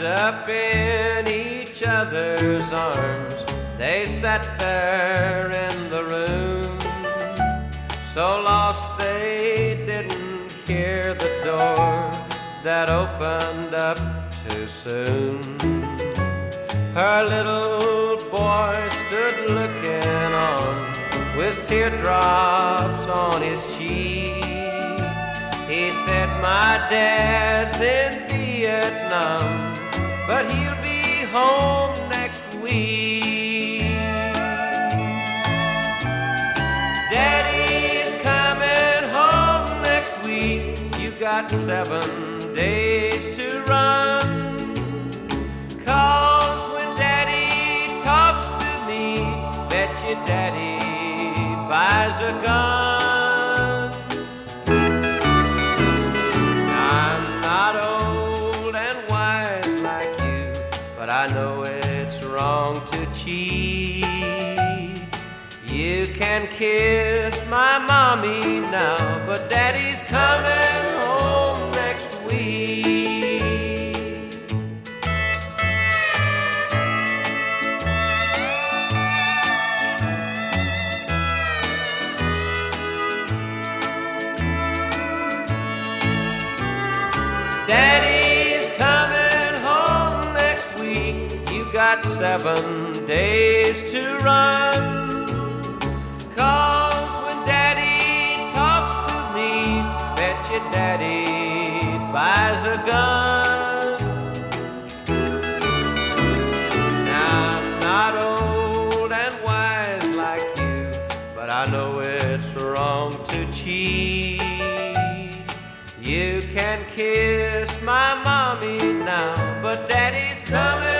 Wrapped up in each other's arms, they sat there in the room, so lost they didn't hear the door that opened up too soon. Her little boy stood looking on with teardrops on his cheek. He said, "My dad's in Vietnam, but he'll be home next week. Daddy's coming home next week. You got 7 days to run. 'Cause when Daddy talks to me, bet you Daddy buys a gun." I'm not old and wise like you, but I know it's wrong to cheat. You can kiss my mommy now, but Daddy's coming home next week. Daddy's coming home next week. You got 7 days to run. 'Cause when Daddy talks to me, bet you Daddy buys a gun. Now I'm not old and wise like you, but I know it's wrong to cheat. You can kiss my mommy now, but Daddy's coming